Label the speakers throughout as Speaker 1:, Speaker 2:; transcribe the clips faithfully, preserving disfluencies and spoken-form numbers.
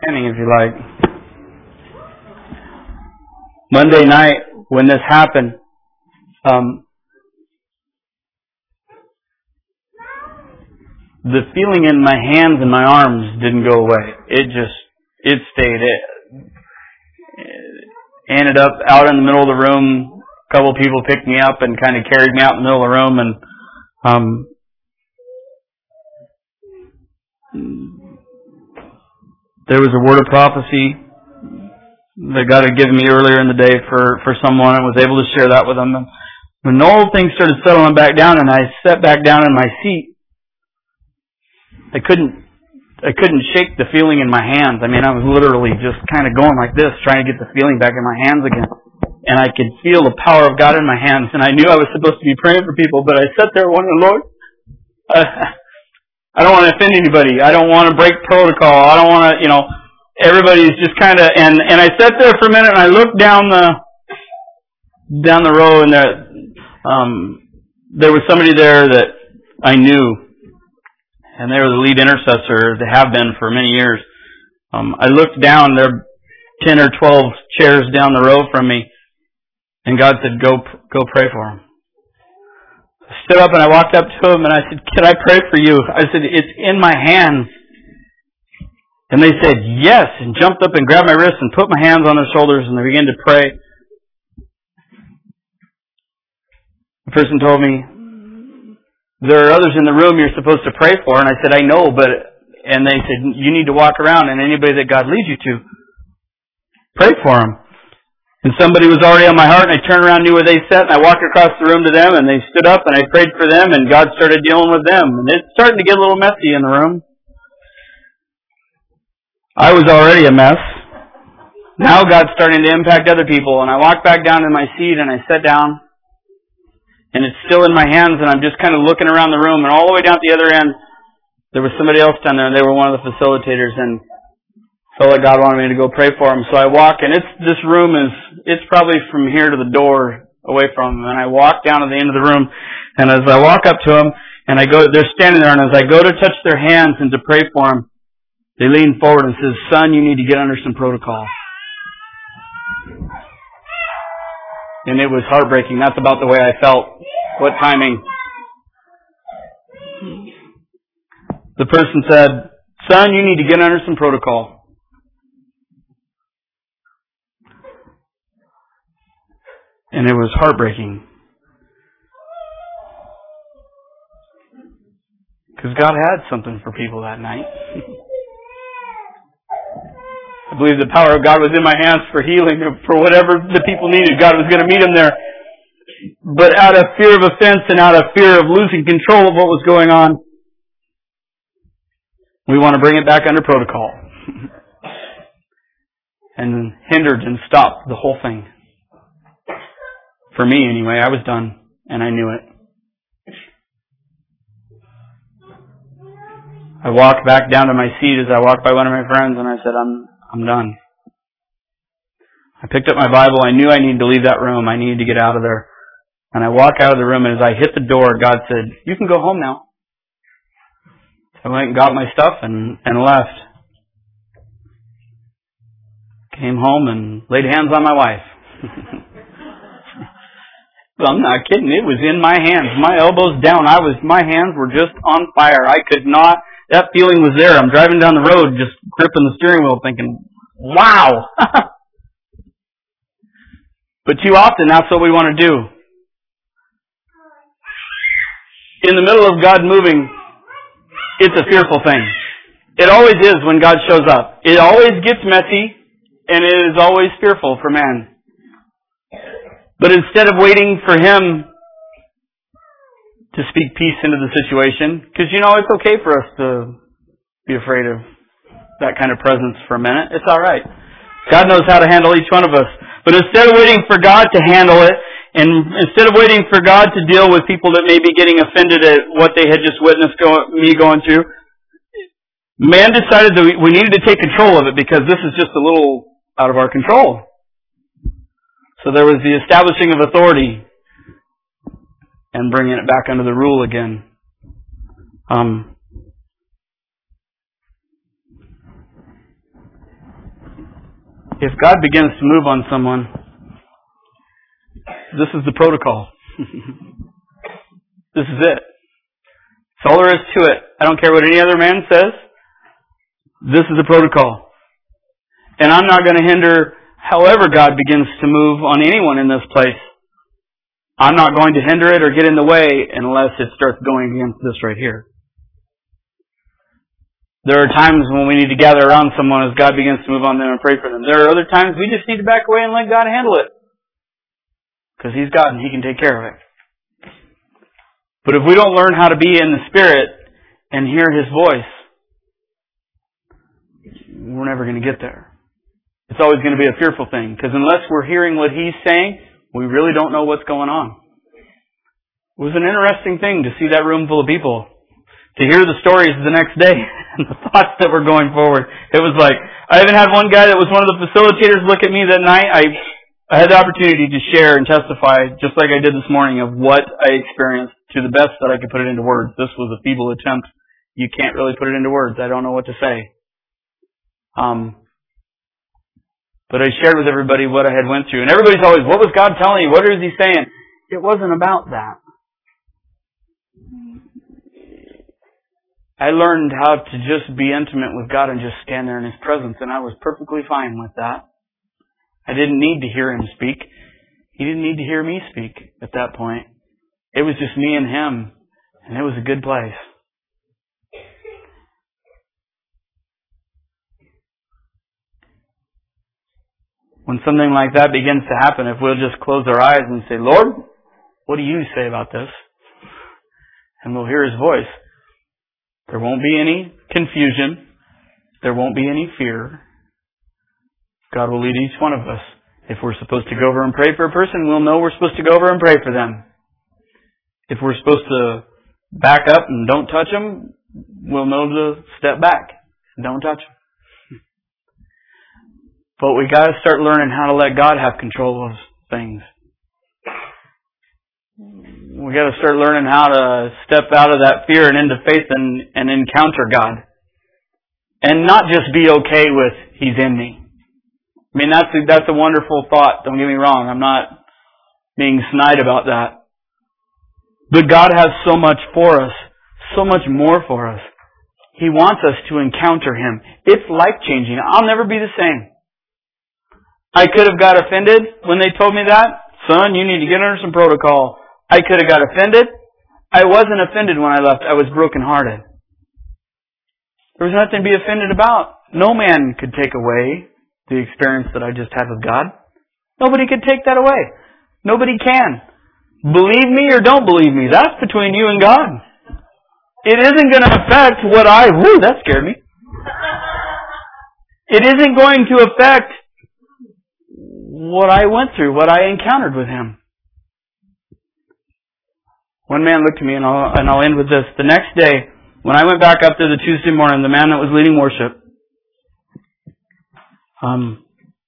Speaker 1: Standing, if you like. Monday night, when this happened, um, the feeling in my hands and my arms didn't go away. It just, it stayed. It, it ended up out in the middle of the room. A couple of people picked me up and kind of carried me out in the middle of the room, and um, there was a word of prophecy that God had given me earlier in the day for, for someone, and was able to share that with them. And when all things started settling back down and I sat back down in my seat, I couldn't I couldn't shake the feeling in my hands. I mean, I was literally just kind of going like this, trying to get the feeling back in my hands again. And I could feel the power of God in my hands, and I knew I was supposed to be praying for people, but I sat there wondering, Lord, uh, I don't want to offend anybody. I don't want to break protocol. I don't want to, you know, everybody's just kind of, and, and I sat there for a minute and I looked down the, down the row, and there, um, there was somebody there that I knew, and they were the lead intercessor. They have been for many years. Um, I looked down, they're ten or twelve chairs down the row from me, and God said, go, go pray for him. I stood up and I walked up to him and I said, can I pray for you? I said, it's in my hands. And they said, yes, and jumped up and grabbed my wrist and put my hands on their shoulders, and they began to pray. The person told me, there are others in the room you're supposed to pray for. And I said, I know, but, and they said, you need to walk around, and anybody that God leads you to, pray for them. And somebody was already on my heart, and I turned around, knew where they sat, and I walked across the room to them, and they stood up, and I prayed for them, and God started dealing with them. And it's starting to get a little messy in the room. I was already a mess. Now God's starting to impact other people, and I walked back down in my seat, and I sat down, and it's still in my hands, and I'm just kind of looking around the room, and all the way down at the other end, there was somebody else down there, and they were one of the facilitators, and felt like God wanted me to go pray for him. So I walk, and it's this room is, it's probably from here to the door away from him. And I walk down to the end of the room, and as I walk up to him, and I go, they're standing there, and as I go to touch their hands and to pray for him, they lean forward and says, son, you need to get under some protocol. And it was heartbreaking. That's about the way I felt. What timing. The person said, son, you need to get under some protocol. And it was heartbreaking. Because God had something for people that night. I believe the power of God was in my hands for healing, for whatever the people needed. God was going to meet them there. But out of fear of offense and out of fear of losing control of what was going on, we want to bring it back under protocol. And hindered and stopped the whole thing. For me, anyway, I was done, and I knew it. I walked back down to my seat as I walked by one of my friends, and I said, I'm I'm done. I picked up my Bible. I knew I needed to leave that room. I needed to get out of there. And I walked out of the room, and as I hit the door, God said, you can go home now. I went and got my stuff and, and left. Came home and laid hands on my wife. I'm not kidding. It was in my hands. My elbows down. I was, my hands were just on fire. I could not, that feeling was there. I'm driving down the road just gripping the steering wheel thinking, wow. But too often that's what we want to do. In the middle of God moving, it's a fearful thing. It always is when God shows up. It always gets messy, and it is always fearful for man. But instead of waiting for him to speak peace into the situation, because, you know, it's okay for us to be afraid of that kind of presence for a minute. It's all right. God knows how to handle each one of us. But instead of waiting for God to handle it, and instead of waiting for God to deal with people that may be getting offended at what they had just witnessed go, me going through, man decided that we, we needed to take control of it because this is just a little out of our control. So there was the establishing of authority and bringing it back under the rule again. Um, If God begins to move on someone, this is the protocol. This is it. That's all there is to it. I don't care what any other man says. This is the protocol. And I'm not going to hinder however God begins to move on anyone in this place. I'm not going to hinder it or get in the way unless it starts going against this right here. There are times when we need to gather around someone as God begins to move on them and pray for them. There are other times we just need to back away and let God handle it. Because He's God and He can take care of it. But if we don't learn how to be in the Spirit and hear His voice, we're never going to get there. It's always going to be a fearful thing. Because unless we're hearing what He's saying, we really don't know what's going on. It was an interesting thing to see that room full of people. To hear the stories the next day and the thoughts that were going forward. It was like, I even had one guy that was one of the facilitators look at me that night. I I had the opportunity to share and testify, just like I did this morning, of what I experienced to the best that I could put it into words. This was a feeble attempt. You can't really put it into words. I don't know what to say. Um, but I shared with everybody what I had went through. And everybody's always, what was God telling you? What is He saying? It wasn't about that. I learned how to just be intimate with God and just stand there in His presence, and I was perfectly fine with that. I didn't need to hear Him speak. He didn't need to hear me speak at that point. It was just me and Him, and it was a good place. When something like that begins to happen, if we'll just close our eyes and say, Lord, what do You say about this? And we'll hear His voice. There won't be any confusion. There won't be any fear. God will lead each one of us. If we're supposed to go over and pray for a person, we'll know we're supposed to go over and pray for them. If we're supposed to back up and don't touch them, we'll know to step back and don't touch them. But we got to start learning how to let God have control of things. We got to start learning how to step out of that fear and into faith and, and encounter God. And not just be okay with He's in me. I mean, that's a, that's a wonderful thought. Don't get me wrong. I'm not being snide about that. But God has so much for us. So much more for us. He wants us to encounter Him. It's life-changing. I'll never be the same. I could have got offended when they told me that. Son, you need to get under some protocol. I could have got offended. I wasn't offended when I left. I was brokenhearted. There was nothing to be offended about. No man could take away the experience that I just had with God. Nobody could take that away. Nobody can. Believe me or don't believe me. That's between you and God. It isn't going to affect what I... Woo, that scared me. It isn't going to affect what I went through, what I encountered with Him. One man looked at me, and I'll, and I'll end with this. The next day, when I went back up there the Tuesday morning, the man that was leading worship, um,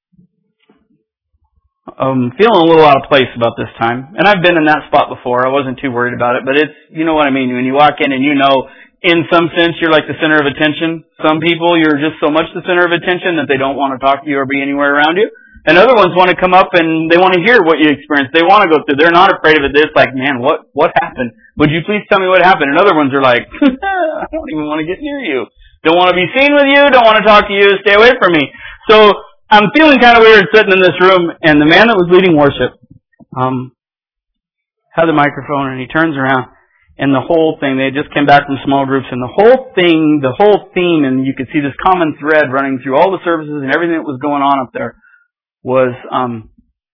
Speaker 1: I'm feeling a little out of place about this time. And I've been in that spot before. I wasn't too worried about it. But it's, you know what I mean. When you walk in and you know, in some sense, you're like the center of attention. Some people, you're just so much the center of attention that they don't want to talk to you or be anywhere around you. And other ones want to come up and they want to hear what you experienced. They want to go through. They're not afraid of it. They're just like, man, what, what happened? Would you please tell me what happened? And other ones are like, I don't even want to get near you. Don't want to be seen with you. Don't want to talk to you. Stay away from me. So I'm feeling kind of weird sitting in this room, and the man that was leading worship um, had the microphone, and he turns around, and the whole thing, they just came back from small groups, and the whole thing, the whole theme, and you could see this common thread running through all the services and everything that was going on up there, was um,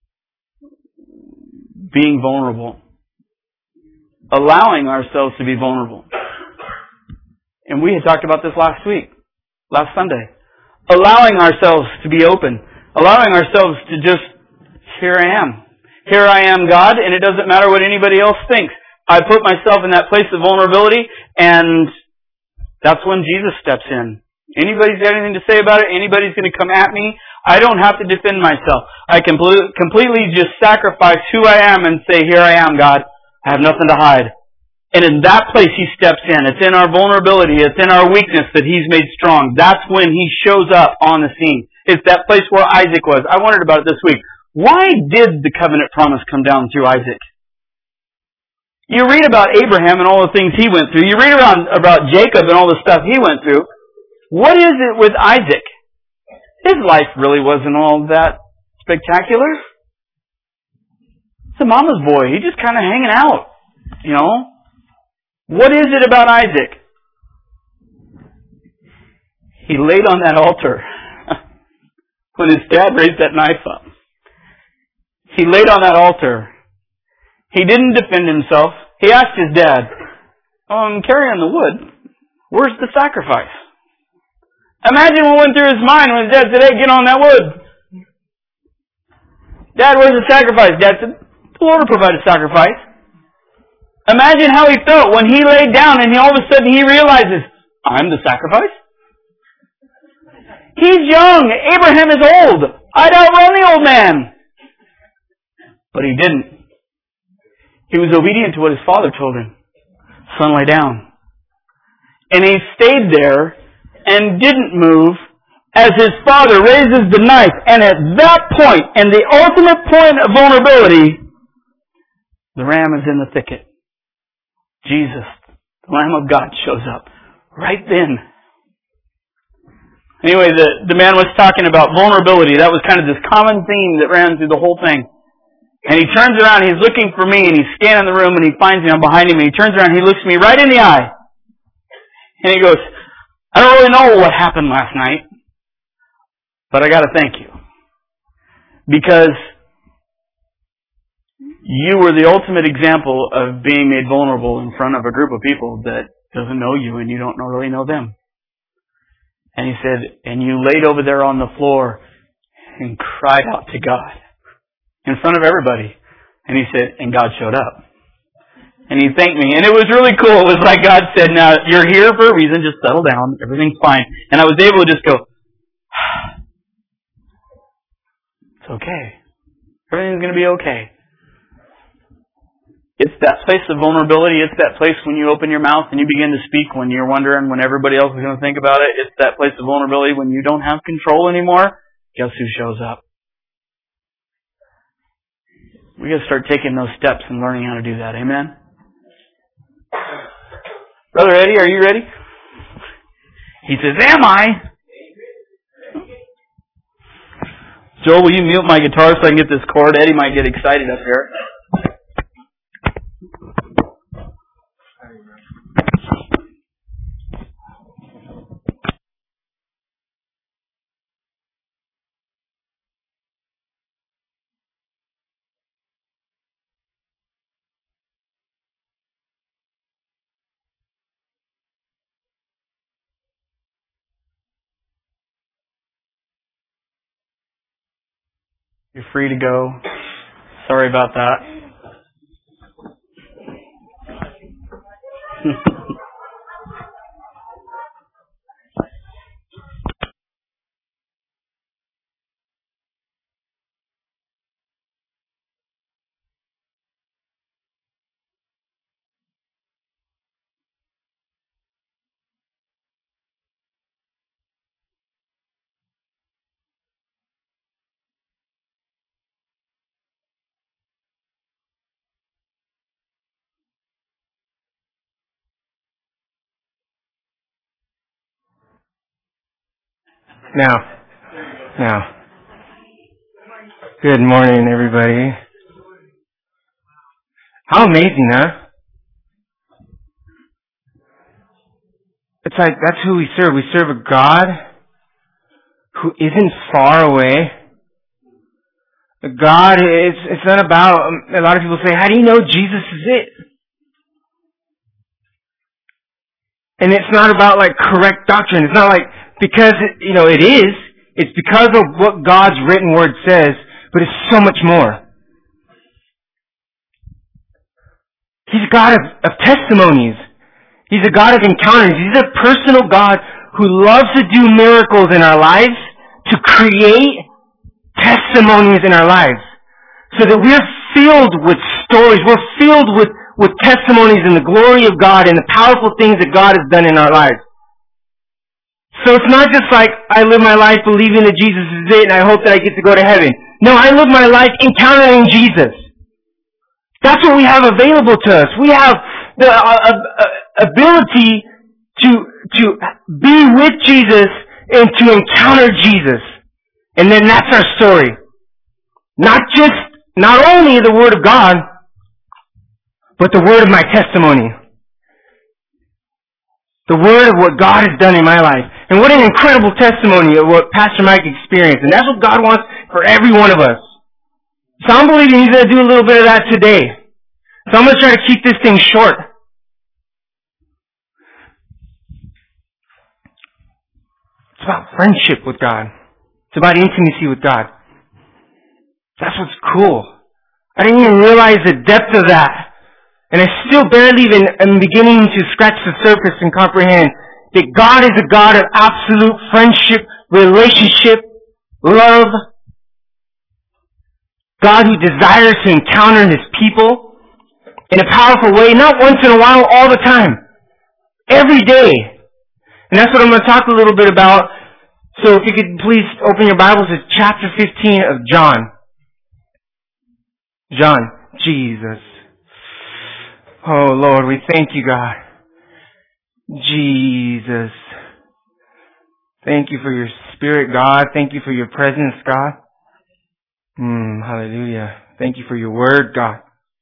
Speaker 1: being vulnerable. Allowing ourselves to be vulnerable. And we had talked about this last week, last Sunday. Allowing ourselves to be open. Allowing ourselves to just, here I am. Here I am, God, and it doesn't matter what anybody else thinks. I put myself in that place of vulnerability, and that's when Jesus steps in. Anybody's got anything to say about it? Anybody's going to come at me? I don't have to defend myself. I can completely just sacrifice who I am and say, here I am, God. I have nothing to hide. And in that place He steps in. It's in our vulnerability. It's in our weakness that He's made strong. That's when He shows up on the scene. It's that place where Isaac was. I wondered about it this week. Why did the covenant promise come down through Isaac? You read about Abraham and all the things he went through. You read around about Jacob and all the stuff he went through. What is it with Isaac? His life really wasn't all that spectacular. It's a mama's boy. He's just kind of hanging out, you know. What is it about Isaac? He laid on that altar when his dad raised that knife up. He laid on that altar. He didn't defend himself. He asked his dad, oh, I'm carrying the wood. Where's the sacrifice? Imagine what went through his mind when his dad said, hey, get on that wood. Dad, where's the sacrifice? Dad said, the Lord will provide a sacrifice. Imagine how he felt when he laid down and he, all of a sudden he realizes, I'm the sacrifice? He's young. Abraham is old. I'd outrun the old man. But he didn't. He was obedient to what his father told him. Son, lay down. And he stayed there and didn't move as his father raises the knife. And at that point, and the ultimate point of vulnerability, the ram is in the thicket. Jesus, the Lamb of God, shows up right then. Anyway, the, the man was talking about vulnerability. That was kind of this common theme that ran through the whole thing. And he turns around, he's looking for me, and he's scanning the room, and he finds me, I'm behind him, and he turns around, and he looks me right in the eye. And he goes, I don't really know what happened last night, but I got to thank you. Because you were the ultimate example of being made vulnerable in front of a group of people that doesn't know you, and you don't really know them. And he said, and you laid over there on the floor and cried out to God in front of everybody. And he said, and God showed up. And he thanked me. And it was really cool. It was like God said, now you're here for a reason. Just settle down. Everything's fine. And I was able to just go, it's okay. Everything's going to be okay. It's that place of vulnerability. It's that place when you open your mouth and you begin to speak when you're wondering when everybody else is going to think about it. It's that place of vulnerability when you don't have control anymore. Guess who shows up? We got to start taking those steps and learning how to do that. Amen? Brother Eddie, are you ready? He says, am I? Joel, will you mute my guitar so I can get this chord? Eddie might get excited up here. You're free to go. Sorry about that.
Speaker 2: Now, now, good morning, everybody. How amazing, huh? It's like, that's who we serve. We serve a God who isn't far away. A God, it's, it's not about, a lot of people say, how do you know Jesus is it? And it's not about like correct doctrine. It's not like, because, it, you know, it is. It's because of what God's written word says, but it's so much more. He's a God of, of testimonies. He's a God of encounters. He's a personal God who loves to do miracles in our lives, to create testimonies in our lives, so that we're filled with stories. We're filled with, with testimonies in the glory of God and the powerful things that God has done in our lives. So it's not just like I live my life believing that Jesus is it and I hope that I get to go to heaven. No, I live my life encountering Jesus. That's what we have available to us. We have the uh, uh, ability to to be with Jesus and to encounter Jesus. And then that's our story. Not just, not only the Word of God, but the word of my testimony. The word of what God has done in my life. And what an incredible testimony of what Pastor Mike experienced. And that's what God wants for every one of us. So I'm believing He's going to do a little bit of that today. So I'm going to try to keep this thing short. It's about friendship with God. It's about intimacy with God. That's what's cool. I didn't even realize the depth of that. And I still barely even am beginning to scratch the surface and comprehend that God is a God of absolute friendship, relationship, love. God who desires to encounter His people in a powerful way, not once in a while, all the time. Every day. And that's what I'm going to talk a little bit about. So if you could please open your Bibles to chapter fifteen of John. John, Jesus. Oh Lord, we thank you, God. Jesus. Thank you for your Spirit, God. Thank you for your presence, God. Mm, hallelujah. Thank you for your word, God.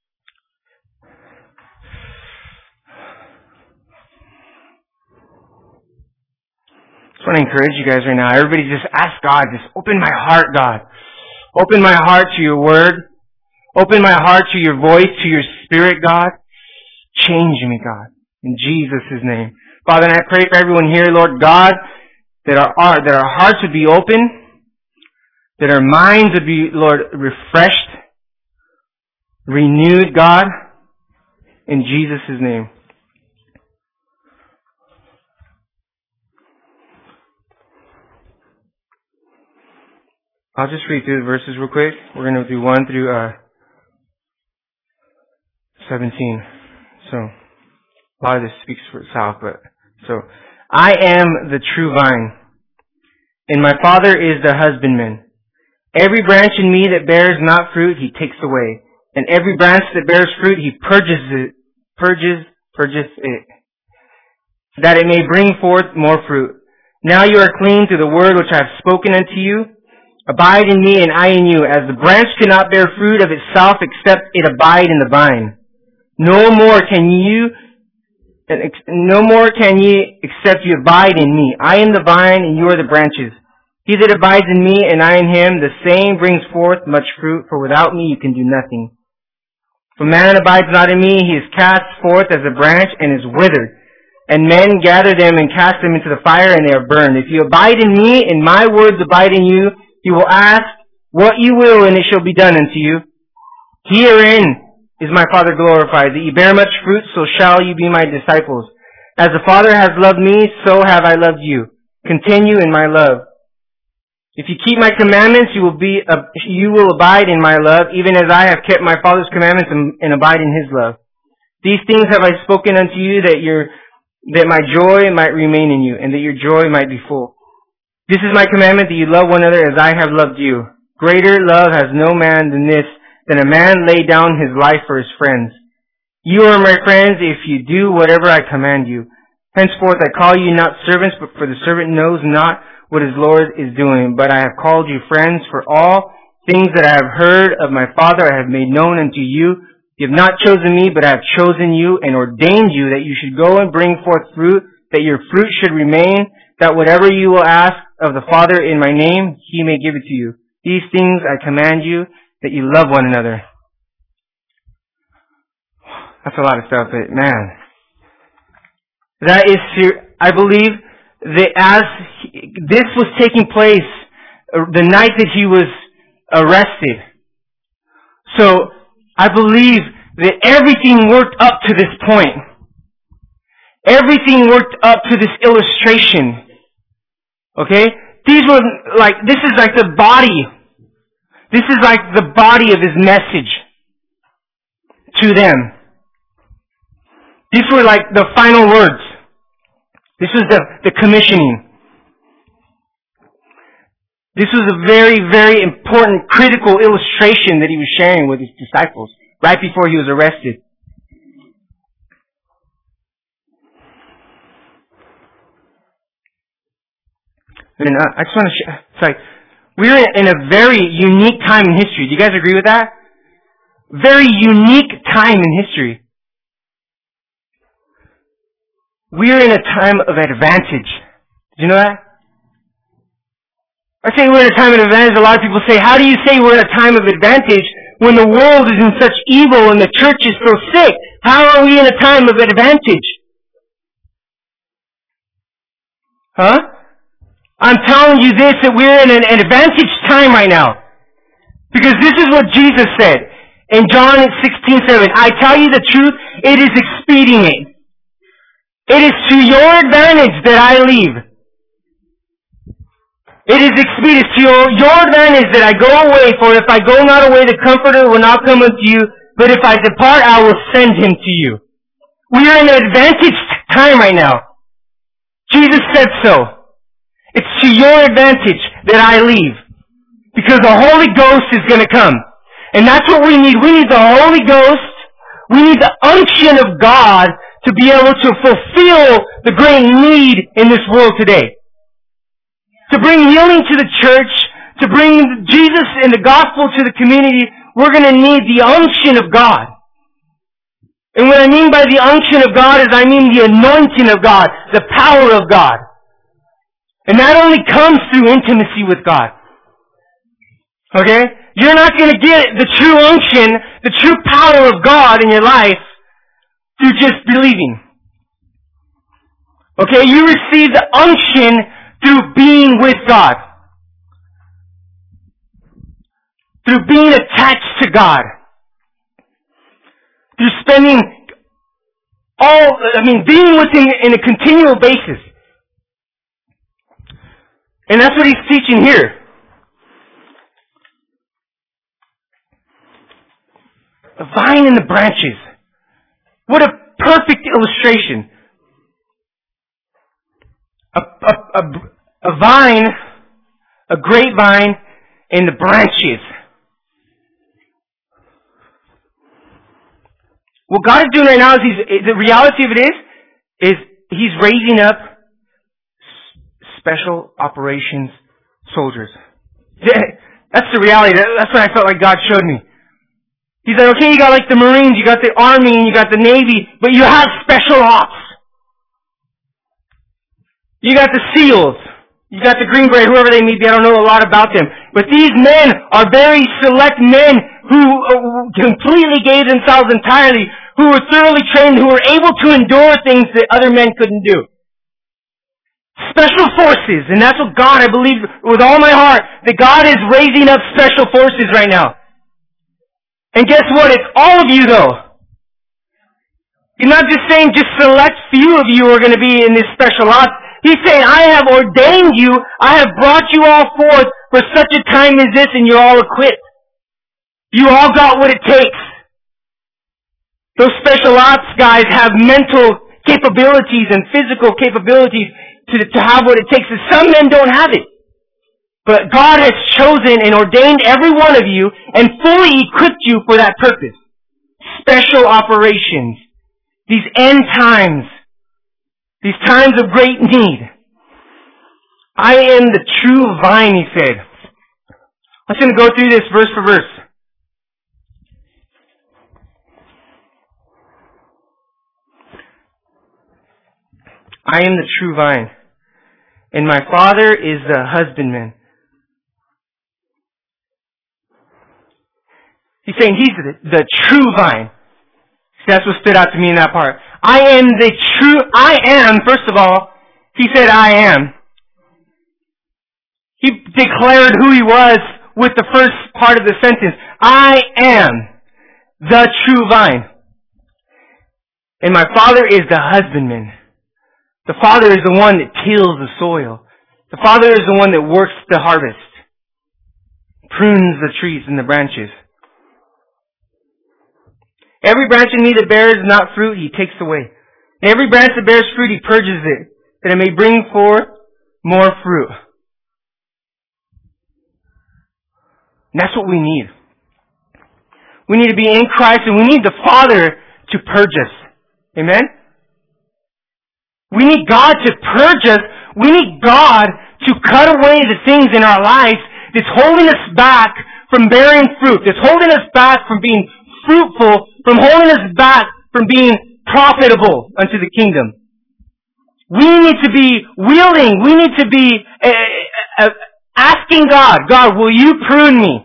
Speaker 2: I just want to encourage you guys right now. Everybody just ask God, just open my heart, God. Open my heart to your word. Open my heart to your voice, to your Spirit, God. Change me, God. In Jesus' name. Father, and I pray for everyone here, Lord God, that our, that our hearts would be open, that our minds would be, Lord, refreshed, renewed, God, in Jesus' name. I'll just read through the verses real quick. We're going to do one through uh, seventeen. So, a lot of this speaks for itself, but, so, I am the true vine, and my Father is the husbandman. Every branch in me that bears not fruit, He takes away. And every branch that bears fruit, He purges it, purges, purges it, that it may bring forth more fruit. Now you are clean through the word which I have spoken unto you. Abide in me and I in you, as the branch cannot bear fruit of itself except it abide in the vine. No more can you, no more can ye except you abide in me. I am the vine and you are the branches. He that abides in me and I in him, the same brings forth much fruit, for without me you can do nothing. If a man abides not in me, he is cast forth as a branch and is withered. And men gather them and cast them into the fire, and they are burned. If you abide in me, and my words abide in you, you will ask what you will, and it shall be done unto you. Herein is my Father glorified, that ye bear much fruit, so shall you be my disciples. As the Father has loved me, so have I loved you. Continue in my love. If you keep my commandments, you will be, uh, you will abide in my love, even as I have kept my Father's commandments and, and abide in His love. These things have I spoken unto you, that your, that my joy might remain in you, and that your joy might be full. This is my commandment, that you love one another as I have loved you. Greater love has no man than this, than a man lay down his life for his friends. You are my friends if you do whatever I command you. Henceforth I call you not servants, but for the servant knows not what his Lord is doing. But I have called you friends, for all things that I have heard of my Father I have made known unto you. You have not chosen me, but I have chosen you and ordained you that you should go and bring forth fruit, that your fruit should remain, that whatever you will ask of the Father in my name, He may give it to you. These things I command you, that you love one another. That's a lot of stuff, but man. That is, I believe that as he, this was taking place the night that he was arrested. So, I believe that everything worked up to this point. Everything worked up to this illustration. Okay? These were like, this is like the body. This is like the body of his message to them. These were like the final words. This was the, the commissioning. This was a very, very important, critical illustration that he was sharing with his disciples right before he was arrested. And uh, I just want to share, it's like, we're in a very unique time in history. Do you guys agree with that? Very unique time in history. We're in a time of advantage. Did you know that? I say we're in a time of advantage. A lot of people say, how do you say we're in a time of advantage when the world is in such evil and the church is so sick? How are we in a time of advantage? Huh? I'm telling you this, that we're in an, an advantage time right now. Because this is what Jesus said in John sixteen seven. I tell you the truth, it is expedient. It is to your advantage that I leave. It is expedient to your, your advantage that I go away, for if I go not away, the Comforter will not come unto you, but if I depart, I will send him to you. We are in an advantage time right now. Jesus said so. It's to your advantage that I leave. Because the Holy Ghost is going to come. And that's what we need. We need the Holy Ghost. We need the unction of God to be able to fulfill the great need in this world today. To bring healing to the church, to bring Jesus and the gospel to the community, we're going to need the unction of God. And what I mean by the unction of God is I mean the anointing of God, the power of God. And that only comes through intimacy with God. Okay? You're not going to get the true unction, the true power of God in your life through just believing. Okay? You receive the unction through being with God. Through being attached to God. Through spending all, I mean, being with Him in a continual basis. And that's what he's teaching here. A vine and the branches. What a perfect illustration. A, a, a, a vine, a grapevine, and the branches. What God is doing right now is he's, the reality of it is, is he's raising up special operations soldiers. That's the reality. That's what I felt like God showed me. He's like, okay, you got like the Marines, you got the Army, and you got the Navy, but you have special ops. You got the SEALs. You got the Green Beret, whoever they may be. I don't know a lot about them. But these men are very select men who completely gave themselves entirely, who were thoroughly trained, who were able to endure things that other men couldn't do. Special forces, and that's what God, I believe with all my heart, that God is raising up special forces right now. And guess what? It's all of you though. He's not just saying just select few of you are going to be in this special ops. He's saying, I have ordained you, I have brought you all forth for such a time as this, and you're all equipped. You all got what it takes. Those special ops guys have mental capabilities and physical capabilities to, to have what it takes. And some men don't have it. But God has chosen and ordained every one of you and fully equipped you for that purpose. Special operations. These end times. These times of great need. I am the true vine, he said. I'm just going to go through this verse for verse. I am the true vine, and my Father is the husbandman. He's saying he's the, the true vine. That's what stood out to me in that part. I am the true, I am, first of all, he said I am. He declared who he was with the first part of the sentence. I am the true vine. And my Father is the husbandman. The Father is the one that tills the soil. The Father is the one that works the harvest. Prunes the trees and the branches. Every branch in me that bears not fruit, he takes away. And every branch that bears fruit, he purges it, that it may bring forth more fruit. And that's what we need. We need to be in Christ, and we need the Father to purge us. Amen? We need God to purge us. We need God to cut away the things in our lives that's holding us back from bearing fruit, that's holding us back from being fruitful, from holding us back from being profitable unto the kingdom. We need to be wielding. We need to be uh, uh, asking God, God, will you prune me?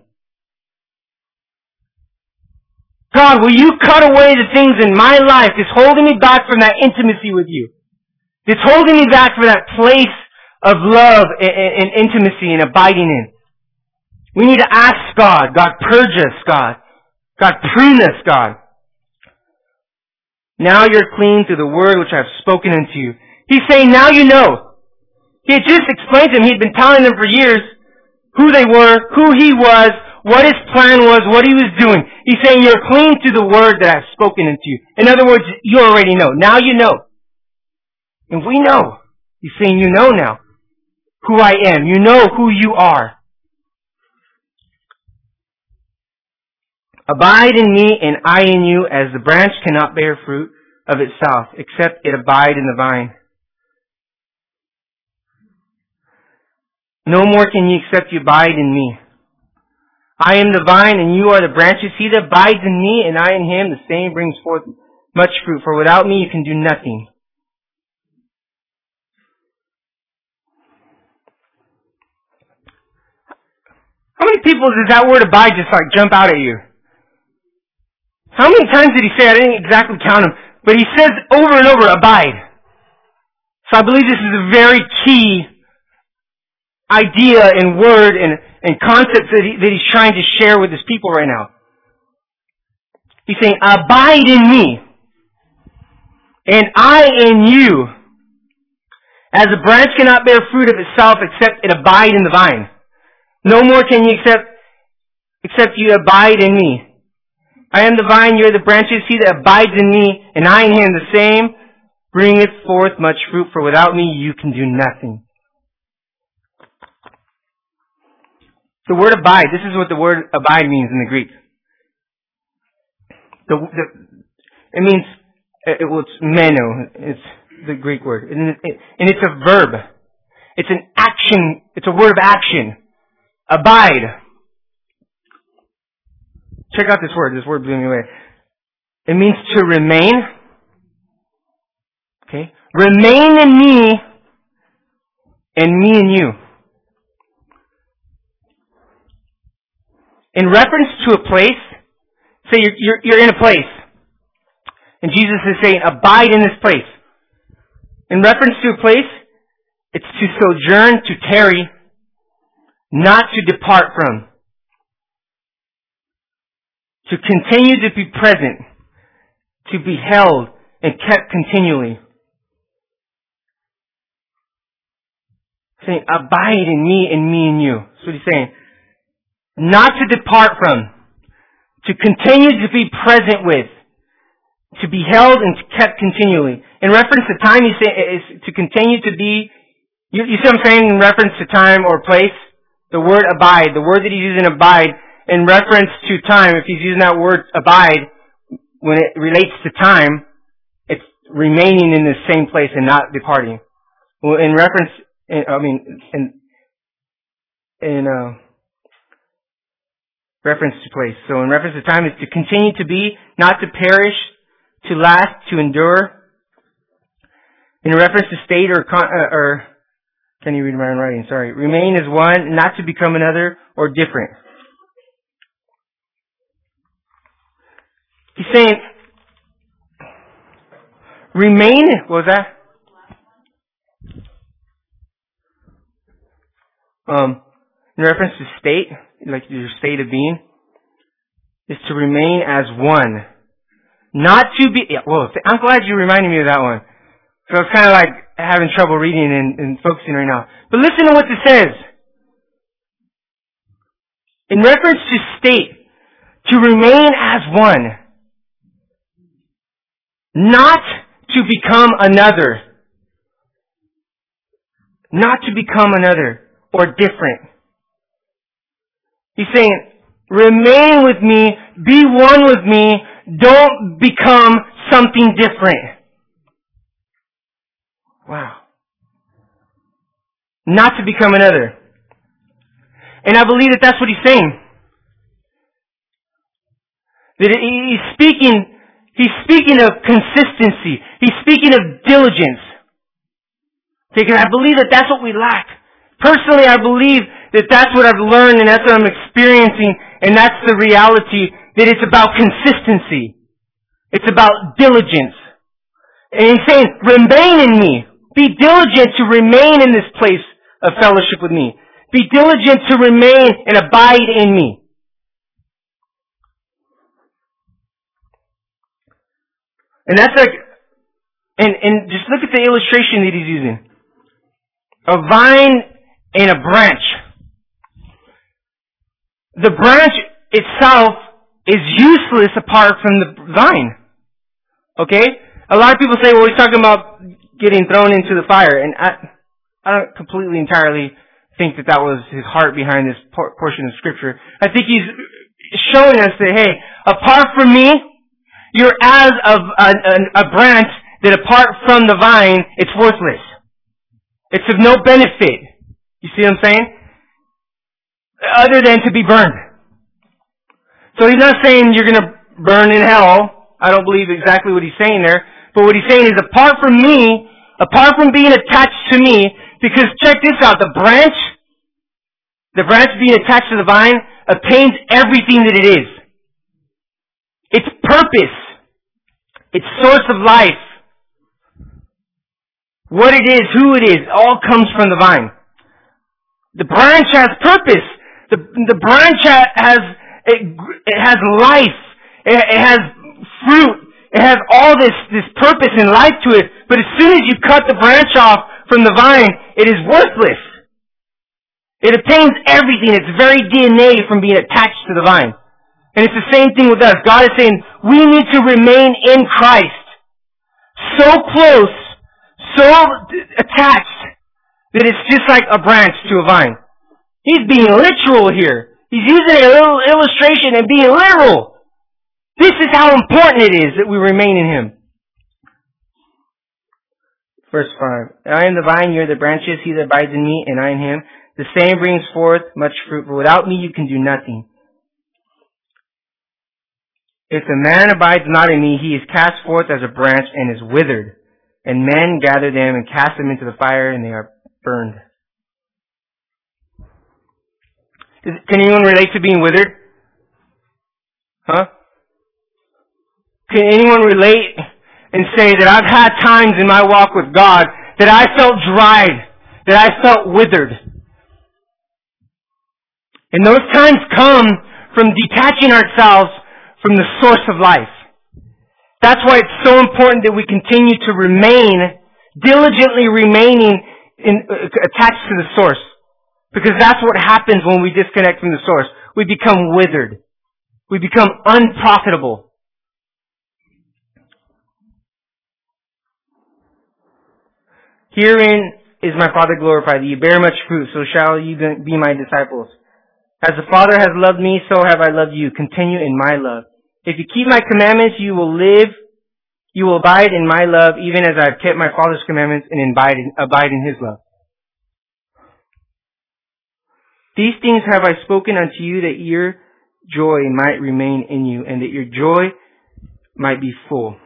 Speaker 2: God, will you cut away the things in my life that's holding me back from that intimacy with you? That's holding me back from that place of love and, and intimacy and abiding in. We need to ask God, God, purge us, God. God, prune us, God. Now you're clean through the word which I have spoken unto you. He's saying, now you know. He had just explained to them, he'd been telling them for years who they were, who he was, what his plan was, what he was doing. He's saying, you're clean through the word that I've spoken unto you. In other words, you already know. Now you know. And we know. He's saying, you know now who I am. You know who you are. Abide in me and I in you, as the branch cannot bear fruit of itself, except it abide in the vine. No more can ye except you abide in me. I am the vine and you are the branches. He that abides in me and I in him, the same brings forth much fruit. For without me you can do nothing. How many people does that word abide just like jump out at you? How many times did he say? I didn't exactly count them. But he says over and over, abide. So I believe this is a very key idea and word and, and concept that, he, that he's trying to share with his people right now. He's saying, abide in me, and I in you. As a branch cannot bear fruit of itself except it abide in the vine. No more can you except, except you abide in me. I am the vine, you are the branches. He that abides in me, and I in him, the same bringeth forth much fruit. For without me you can do nothing. The word abide, this is what the word abide means in the Greek. The, the, it means, it, well, it's meno, it's the Greek word. And, it, and it's a verb. It's an action, it's a word of action. Abide. Check out this word. This word blew me away. It means to remain. Okay? Remain in me and me in you. In reference to a place, say you're, you're, you're in a place, and Jesus is saying, abide in this place. In reference to a place, it's to sojourn, to tarry, not to depart from. To continue to be present, to be held and kept continually. Saying, abide in me and me in you. That's what he's saying. Not to depart from. To continue to be present with. To be held and kept continually. In reference to time, he says to continue to be, you, you see what I'm saying in reference to time or place? The word abide, the word that he's using, abide, in reference to time, if he's using that word abide, when it relates to time, it's remaining in the same place and not departing. Well, in reference, I mean, in, in uh, reference to place. So in reference to time, it's to continue to be, not to perish, to last, to endure. In reference to state or, con- uh, or can you read my own writing? Sorry. Remain as one, not to become another or different. He's saying, remain, what was that? Um, in reference to state, like your state of being, is to remain as one. Not to be, yeah, well, I'm glad you reminded me of that one. So I was kind of like having trouble reading and, and focusing right now. But listen to what this says. In reference to state, to remain as one. Not to become another. Not to become another or different. He's saying, Remain with me. Be one with me. Don't become something different. Wow. Not to become another. And I believe that that's what he's saying. That he's speaking, he's speaking of consistency. He's speaking of diligence. Because I believe that that's what we lack. Personally, I believe that that's what I've learned and that's what I'm experiencing, and that's the reality, that it's about consistency. It's about diligence. And he's saying, remain in me. Be diligent to remain in this place of fellowship with me. Be diligent to remain and abide in me. And that's like, and, and just look at the illustration that he's using. A vine and a branch. The branch itself is useless apart from the vine. Okay? A lot of people say, well, he's talking about getting thrown into the fire. And I, I don't completely entirely think that that was his heart behind this por- portion of Scripture. I think he's showing us that, hey, apart from me, you're as of a, a, a branch that apart from the vine, it's worthless. It's of no benefit. You see what I'm saying? Other than to be burned. So he's not saying you're going to burn in hell. I don't believe exactly what he's saying there. But what he's saying is apart from me, apart from being attached to me, because check this out, the branch, the branch being attached to the vine, obtains everything that it is. Its purpose, its source of life, what it is, who it is, all comes from the vine. The branch has purpose. The, the branch ha, has, it, it has life. It, it has fruit. It has all this, this purpose and life to it. But as soon as you cut the branch off from the vine, it is worthless. It obtains everything, its very D N A, from being attached to the vine. And it's the same thing with us. God is saying, we need to remain in Christ. So close, so attached, that it's just like a branch to a vine. He's being literal here. He's using a little illustration and being literal. This is how important it is that we remain in Him. Verse five. I am the vine, you are the branches, he that abides in me, and I in him. The same brings forth much fruit, but without me you can do nothing. If the man abides not in me, he is cast forth as a branch and is withered. And men gather them and cast them into the fire, and they are burned. Can anyone relate to being withered? Huh? Can anyone relate and say that I've had times in my walk with God that I felt dried, that I felt withered? And those times come from detaching ourselves from the source of life. That's why it's so important that we continue to remain, diligently remaining in, uh, attached to the source. Because that's what happens when we disconnect from the source. We become withered. We become unprofitable. Herein is my Father glorified, that you bear much fruit, so shall you be my disciples. As the Father has loved me, so have I loved you. Continue in my love. If you keep my commandments, you will live, you will abide in my love, even as I have kept my Father's commandments and abide in, abide in His love. These things have I spoken unto you, that your joy might remain in you, and that your joy might be full.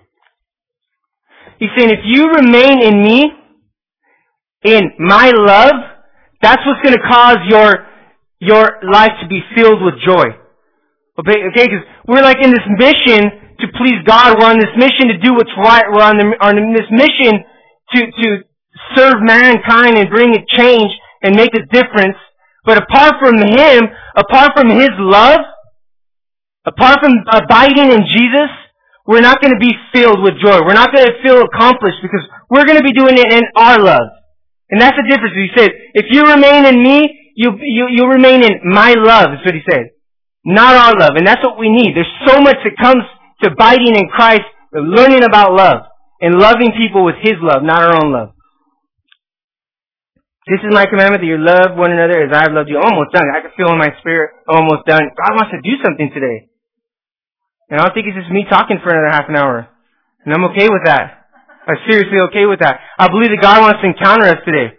Speaker 2: He's saying, if you remain in me, in my love, that's what's going to cause your, your life to be filled with joy. Okay, because we're like in this mission to please God. We're on this mission to do what's right. We're on, the, on this mission to, to serve mankind and bring a change and make a difference. But apart from Him, apart from His love, apart from abiding in Jesus, we're not going to be filled with joy. We're not going to feel accomplished because we're going to be doing it in our love. And that's the difference. He said, if you remain in me, you, you, you remain in my love, is what He said. Not our love. And that's what we need. There's so much that comes to abiding in Christ, learning about love, and loving people with His love, not our own love. This is my commandment, that you love one another as I have loved you. I'm almost done. I can feel in my spirit, I'm almost done. God wants to do something today. And I don't think it's just me talking for another half an hour. And I'm okay with that. I'm seriously okay with that. I believe that God wants to encounter us today.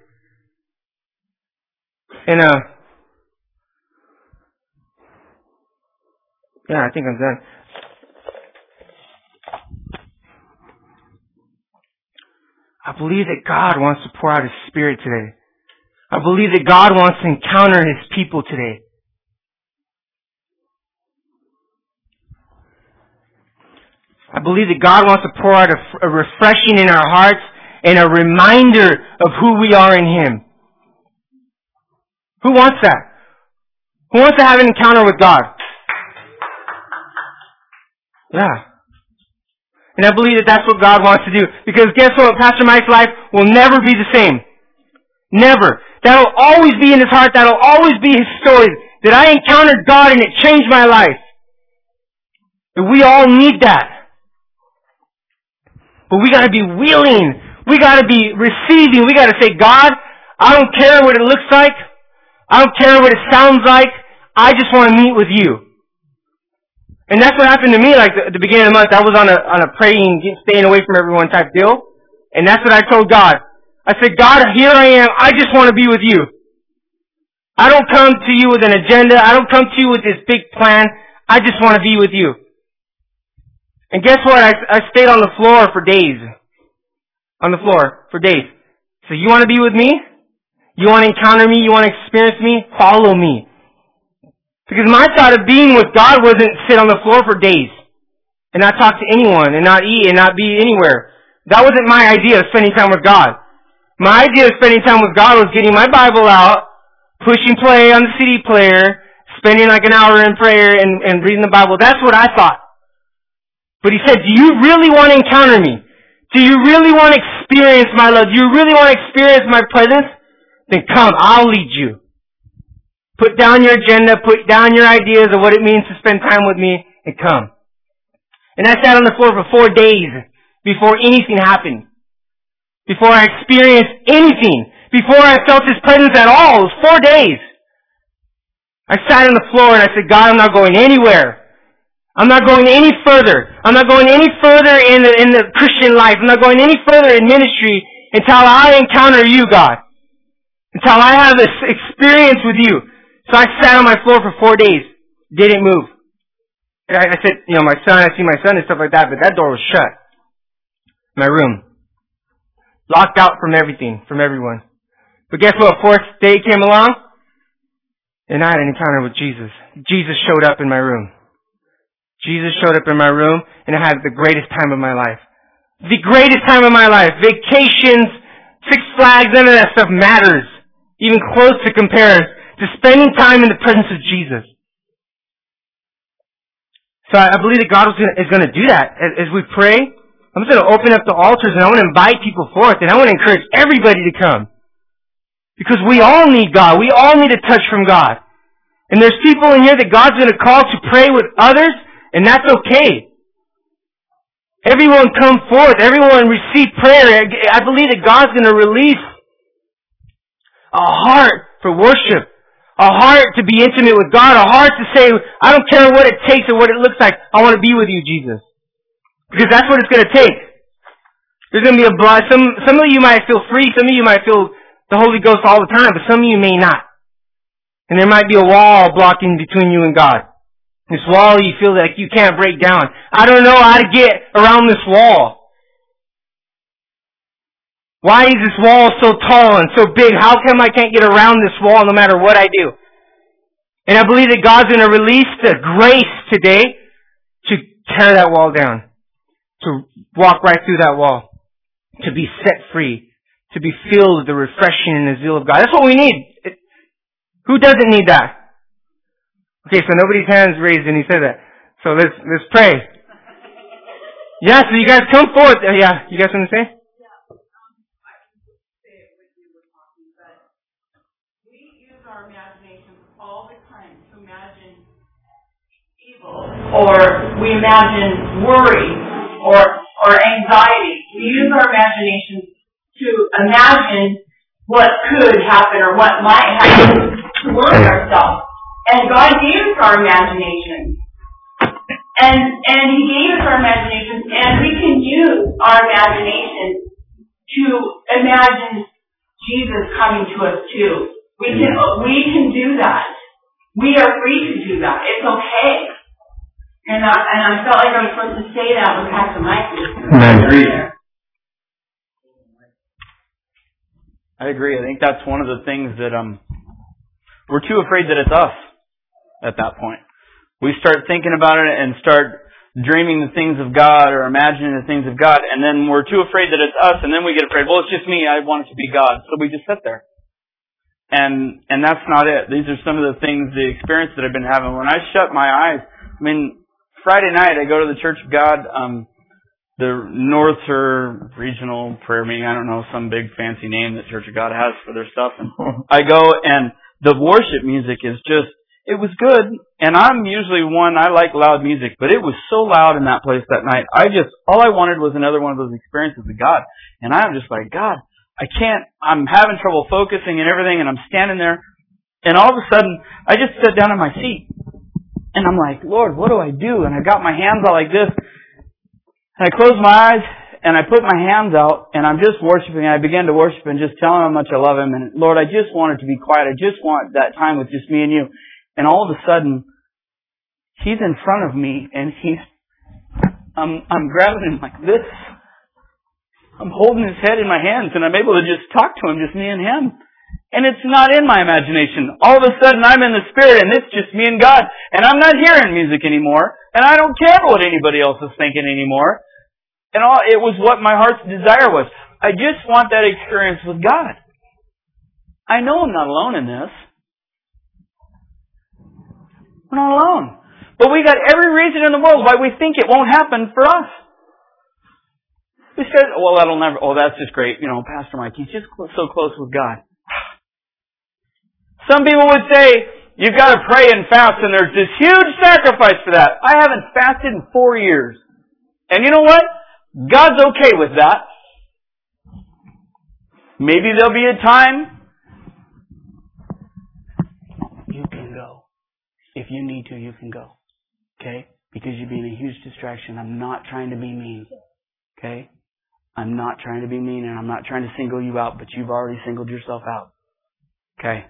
Speaker 2: And, uh, yeah, I think I'm done. I believe that God wants to pour out His Spirit today. I believe that God wants to encounter His people today. I believe that God wants to pour out a, a refreshing in our hearts and a reminder of who we are in Him. Who wants that? Who wants to have an encounter with God? Yeah. And I believe that that's what God wants to do. Because guess what? Pastor Mike's life will never be the same. Never. That'll always be in his heart. That'll always be his story. That I encountered God and it changed my life. That we all need that. But we gotta be willing. We gotta be receiving. We gotta say, God, I don't care what it looks like. I don't care what it sounds like. I just want to meet with you. And that's what happened to me, like, at the beginning of the month. I was on a, on a praying, staying away from everyone type deal. And that's what I told God. I said, God, here I am. I just want to be with you. I don't come to you with an agenda. I don't come to you with this big plan. I just want to be with you. And guess what? I, I stayed on the floor for days. On the floor for days. So you want to be with me? You want to encounter me? You want to experience me? Follow me. Because my thought of being with God wasn't sit on the floor for days and not talk to anyone and not eat and not be anywhere. That wasn't my idea of spending time with God. My idea of spending time with God was getting my Bible out, pushing play on the C D player, spending like an hour in prayer and, and reading the Bible. That's what I thought. But He said, do you really want to encounter me? Do you really want to experience my love? Do you really want to experience my presence? Then come, I'll lead you. Put down your agenda, put down your ideas of what it means to spend time with me, and come. And I sat on the floor for four days before anything happened. Before I experienced anything. Before I felt His presence at all. It was four days. I sat on the floor and I said, God, I'm not going anywhere. I'm not going any further. I'm not going any further in the, in the Christian life. I'm not going any further in ministry until I encounter you, God. Until I have this experience with you. So I sat on my floor for four days. Didn't move. And I, I said, you know, my son, I see my son and stuff like that, but that door was shut. My room. Locked out from everything, from everyone. But guess what? Fourth day came along, and I had an encounter with Jesus. Jesus showed up in my room. Jesus showed up in my room, and I had the greatest time of my life. The greatest time of my life. Vacations, Six Flags, none of that stuff matters. Even close to compare to spending time in the presence of Jesus. So I believe that God is going to do that. As we pray, I'm just going to open up the altars and I want to invite people forth and I want to encourage everybody to come. Because we all need God. We all need a touch from God. And there's people in here that God's going to call to pray with others, and that's okay. Everyone come forth. Everyone receive prayer. I believe that God's going to release a heart for worship. A heart to be intimate with God. A heart to say, I don't care what it takes or what it looks like. I want to be with you, Jesus. Because that's what it's going to take. There's going to be a blood. Some, some of you might feel free. Some of you might feel the Holy Ghost all the time. But some of you may not. And there might be a wall blocking between you and God. This wall you feel like you can't break down. I don't know how to get around this wall. Why is this wall so tall and so big? How come I can't get around this wall no matter what I do? And I believe that God's going to release the grace today to tear that wall down. To walk right through that wall. To be set free. To be filled with the refreshing and the zeal of God. That's what we need. It, who doesn't need that? Okay, so nobody's hands raised and he said that. So let's let's pray. Yeah, so you guys come forth. Uh, yeah, you guys want to say?
Speaker 3: Or we imagine worry or or anxiety. We use our imagination to imagine what could happen or what might happen to work ourselves. And God gave us our imagination. And and He gave us our imagination, and we can use our imagination to imagine Jesus coming to us too. We can we can do that. We are free to do that. It's okay. And I and I felt like I was supposed to say that when Pastor Mike was there.
Speaker 1: I agree. I think that's one of the things that um we're too afraid that it's us at that point. We start thinking about it and start dreaming the things of God or imagining the things of God, and then we're too afraid that it's us, and then we get afraid, well, it's just me, I want it to be God. So we just sit there. And and that's not it. These are some of the things, the experience that I've been having. When I shut my eyes, I mean, Friday night I go to the Church of God, um, the North or Regional Prayer Meeting, I don't know, some big fancy name that Church of God has for their stuff. And I go, and the worship music is just, it was good, and I'm usually one, I like loud music, but it was so loud in that place that night. I just, all I wanted was another one of those experiences with God. And I'm just like, God, I can't, I'm having trouble focusing and everything, and I'm standing there, and all of a sudden, I just sat down in my seat. And I'm like, Lord, what do I do? And I got my hands out like this, and I closed my eyes, and I put my hands out, and I'm just worshiping, and I began to worship and just telling Him how much I love Him. And Lord, I just want it to be quiet. I just want that time with just me and you. And all of a sudden, He's in front of me, and He's, I'm, I'm grabbing Him like this. I'm holding His head in my hands, and I'm able to just talk to Him, just me and Him. And it's not in my imagination. All of a sudden, I'm in the Spirit, and it's just me and God. And I'm not hearing music anymore, and I don't care what anybody else is thinking anymore. And all, it was what my heart's desire was. I just want that experience with God. I know I'm not alone in this. We're not alone. But we got every reason in the world why we think it won't happen for us. We said, well, that'll never, oh, that's just great. You know, Pastor Mike, he's just so close with God. Some people would say, you've got to pray and fast, and there's this huge sacrifice for that. I haven't fasted in four years. And you know what? God's okay with that. Maybe there'll be a time you can go. If you need to, you can go. Okay? Because you're being a huge distraction. I'm not trying to be mean. Okay? I'm not trying to be mean, and I'm not trying to single you out, but you've already singled yourself out. Okay?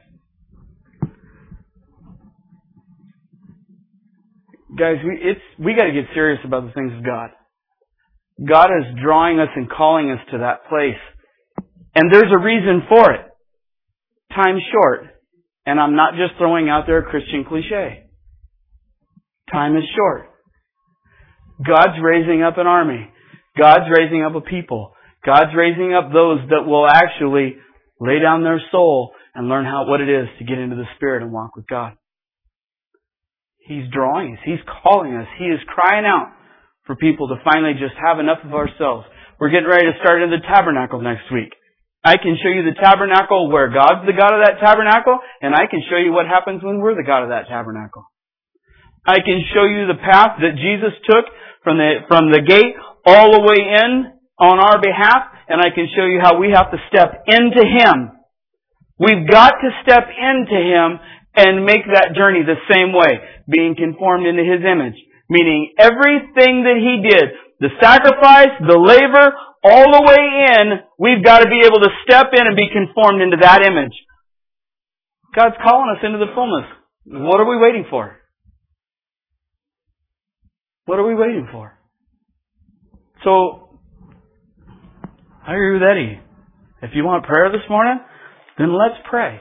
Speaker 1: Guys, we it's we got to get serious about the things of God. God is drawing us and calling us to that place. And there's a reason for it. Time's short. And I'm not just throwing out there a Christian cliche. Time is short. God's raising up an army. God's raising up a people. God's raising up those that will actually lay down their soul and learn how what it is to get into the Spirit and walk with God. He's drawing us. He's calling us. He is crying out for people to finally just have enough of ourselves. We're getting ready to start in the tabernacle next week. I can show you the tabernacle where God's the God of that tabernacle, and I can show you what happens when we're the God of that tabernacle. I can show you the path that Jesus took from the from the gate all the way in on our behalf, and I can show you how we have to step into Him. We've got to step into Him and make that journey the same way, being conformed into His image. Meaning everything that He did, the sacrifice, the labor, all the way in, we've got to be able to step in and be conformed into that image. God's calling us into the fullness. What are we waiting for? What are we waiting for? So, I agree with Eddie. If you want prayer this morning, then let's pray.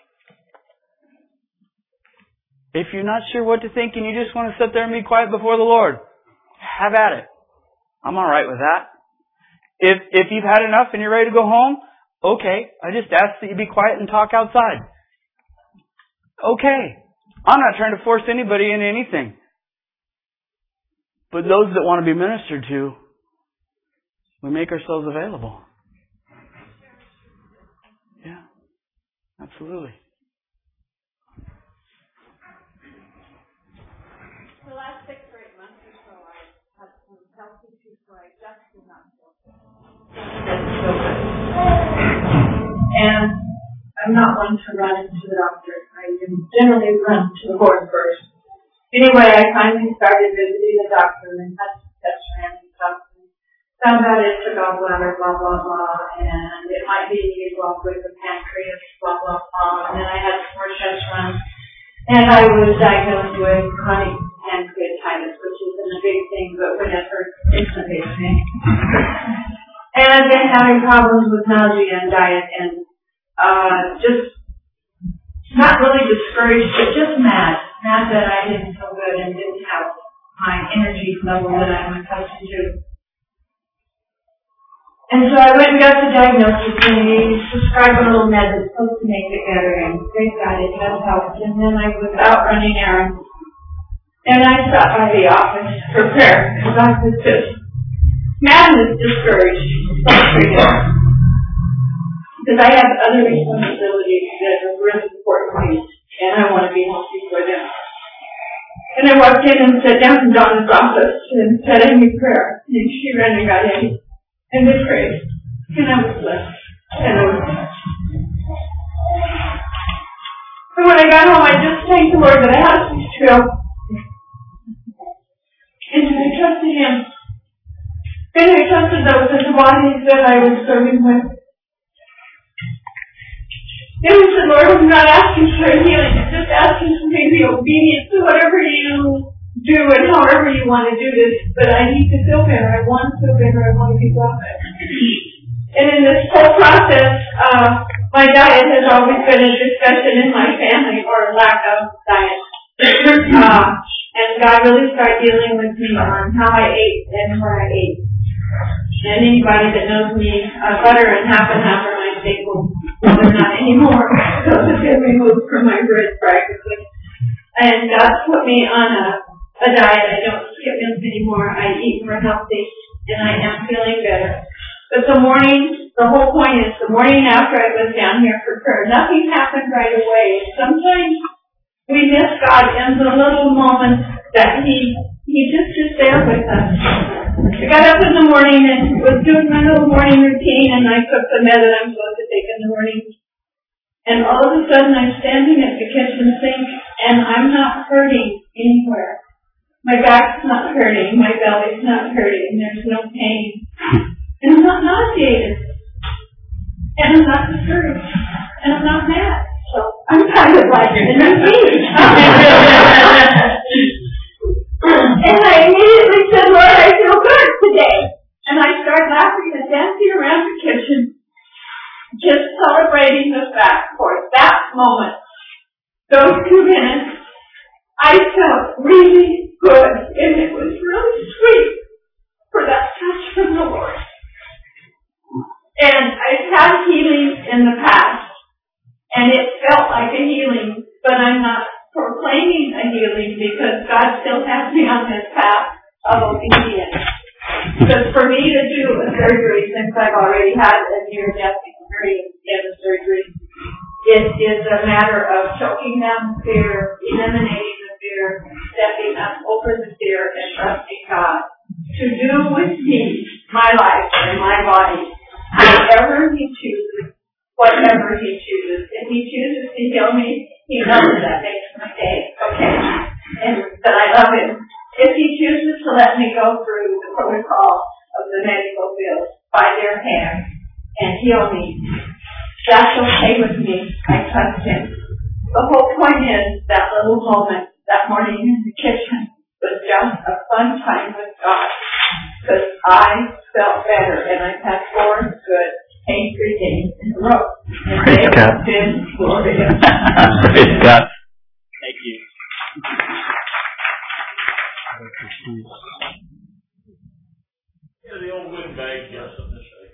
Speaker 1: If you're not sure what to think and you just want to sit there and be quiet before the Lord, have at it. I'm all right with that. If if you've had enough and you're ready to go home, okay. I just ask that you be quiet and talk outside. Okay. I'm not trying to force anybody into anything. But those that want to be ministered to, we make ourselves available. Yeah. Absolutely.
Speaker 3: The last six or eight months or so, I had some health issues where I just did not feel good. And not one to run to the doctor. I generally run to the Lord first. Anyway, I finally started visiting the doctor and had some tests ran and stuff. And found out it's a gallbladder, blah, blah, blah, and it might be involved with the pancreas, blah, blah, blah. And then I had some more tests run. And I was diagnosed with chronic pancreatitis, which isn't a big thing, but whenever it's a big thing. And I've been having problems with nausea and diet and uh, just not really discouraged, but just mad. Mad that I didn't feel good and didn't have my energy level that I'm accustomed to. And so I went and got the diagnosis and they prescribed a little med that's supposed to make it better, and thank God it has helped. And then I was out running errands. And I stopped by the office for prayer because I was just mad and discouraged, frustrated. Because I have other responsibilities that are really important to me, and I want to be healthy for them. And I walked in and sat down in Donna's office and said, I need prayer. And she ran and got in. And we prayed. And I was blessed. And I was blessed. And when I got home, I just thanked the Lord that I had some strength. And I trusted Him. And I trusted those in the bodies that I was serving with. And I said, Lord, I'm not asking for a healing. I'm just asking for me to be obedient to whatever you do and however you want to do this. But I need to feel better. I want to feel better. I want to be well better. And in this whole process, uh, my diet has always been a discussion in my family, or lack of diet. uh, and God really started dealing with me on how I ate and where I ate. And anybody that knows me, uh, butter and half and half are my staples. Well, they're not anymore. Those have been removed from my bread practically. And God's put me on a, a diet. I don't skip meals anymore. I eat more healthy, and I am feeling better. But the morning, the whole point is the morning after I was down here for prayer, nothing happened right away. Sometimes we miss God in the little moments that He He just is there with us. I got up in the morning and was doing my little morning routine, and I took the med that I'm supposed to take in the morning. And all of a sudden, I'm standing at the kitchen sink, and I'm not hurting anywhere. My back's not hurting, my belly's not hurting, there's no pain. And I'm not nauseated. And I'm not discouraged. And I'm not mad. So I'm kind of like in the beach. And I immediately said, Lord, I feel good today. And I started laughing and dancing around the kitchen, just celebrating the fact for that moment. Those two minutes, I felt really good. And it was really sweet for that touch from the Lord. And I've had healings in the past, and it felt like a healing, but I'm not proclaiming a healing because God still has me on this path of obedience. Because for me to do a surgery, since I've already had a near-death experience in the surgery, it is a matter of choking down fear, eliminating the fear, stepping up over the fear, and trusting God to do with me, my life, and my body, whatever He chooses, whatever He chooses. If He chooses to heal me, He knows that makes my day okay, and that I love Him. If He chooses to let me go through the protocol of the medical bills by their hand and heal me, that's okay with me. I trust Him. The whole point is that little moment, that morning in the kitchen, was just a fun time with God. Because I felt better, and I've had four good pain-free days in a row. And
Speaker 1: Praise God.
Speaker 3: Been glorious.
Speaker 1: Praise God. Thank you.
Speaker 4: Yeah, the old windbag, yes, on this side.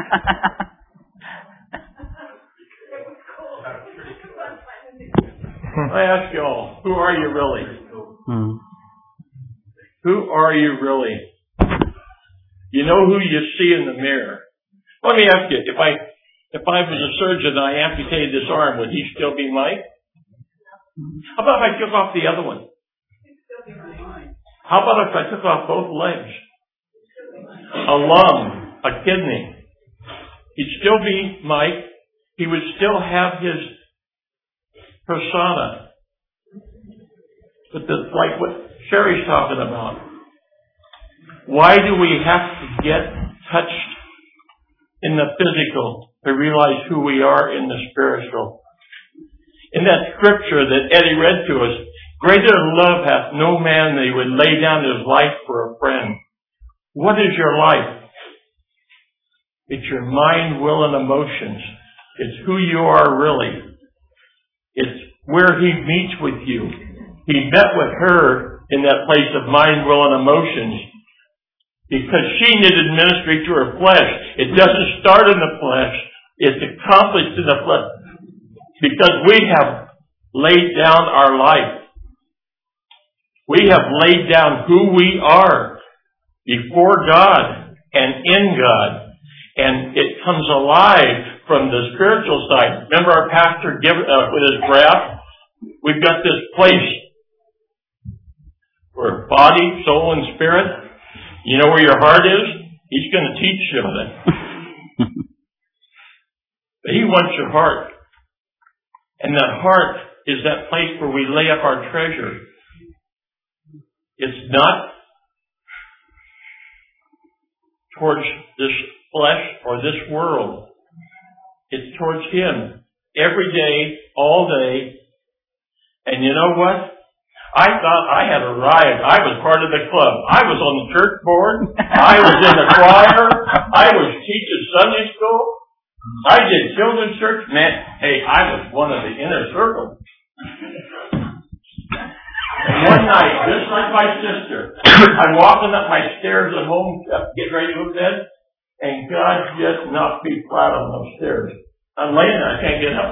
Speaker 4: I ask you all, who are you really?
Speaker 1: Hmm.
Speaker 4: Who are you really? You know who you see in the mirror. Let me ask you, if I if I was a surgeon and I amputated this arm, would he still be Mike? How about if I took off the other one? How about if I took off both legs? A lung, a kidney. He'd still be Mike. He would still have his persona. But the, like what Sherry's talking about. Why do we have to get touched in the physical to realize who we are in the spiritual? In that scripture that Eddie read to us, greater love hath no man that he would lay down his life for a friend. What is your life? It's your mind, will, and emotions. It's who you are really. It's where he meets with you. He met with her in that place of mind, will, and emotions because she needed ministry to her flesh. It doesn't start in the flesh. It's accomplished in the flesh because we have laid down our life. We have laid down who we are before God and in God. And it comes alive from the spiritual side. Remember our pastor give, uh, with his graph? We've got this place where body, soul, and spirit. You know where your heart is? He's going to teach you that. But he wants your heart. And that heart is that place where we lay up our treasure. It's not towards this flesh or this world. It's towards him. Every day, all day. And you know what? I thought I had arrived. I was part of the club. I was on the church board. I was in the choir. I was teaching Sunday school. I did children's church. Man, hey, I was one of the inner circle. And one night, just like my sister, I'm walking up my stairs at home, getting ready to go to bed, and God just knocked me flat on those stairs. I'm laying there, I can't get up.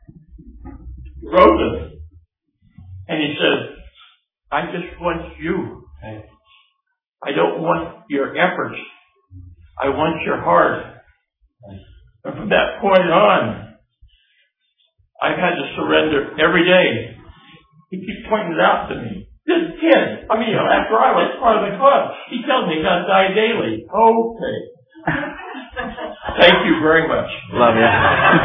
Speaker 4: Rosa. And he said, I just want you. I don't want your efforts. I want your heart. And from that point on, I've had to surrender every day. He keeps pointing it out to me. This kid, I mean, you know, after I was part of the club, he tells me he's got to die daily. Okay. Thank you very much.
Speaker 1: Love you.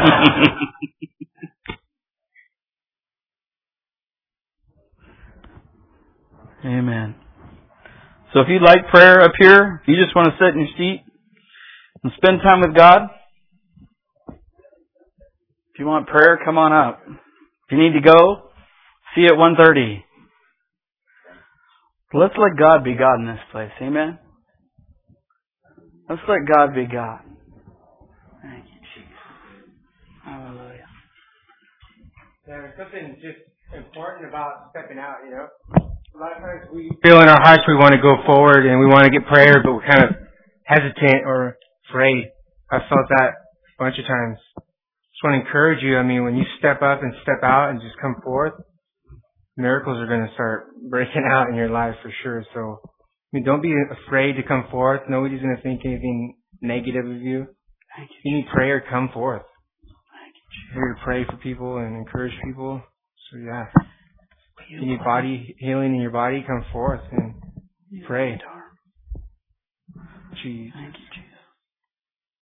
Speaker 1: Amen. So if you'd like prayer up here, if you just want to sit in your seat and spend time with God, if you want prayer, come on up. If you need to go, see you at one thirty. Let's let God be God in this place. Amen? Let's let God be God. Thank you, Jesus. Hallelujah.
Speaker 2: There's something just important about stepping out, you know? A lot of times we feel in our hearts we want to go forward and we want to get prayer, but we're kind of hesitant or afraid. I've felt that a bunch of times. Just want to encourage you. I mean, when you step up and step out and just come forth, miracles are going to start breaking out in your life for sure. So, I mean, don't be afraid to come forth. Nobody's going to think anything negative of you. If you need prayer, come forth. I'm here to pray for people and encourage people. So, yeah. If you need body healing in your body, come forth and pray. Jeez.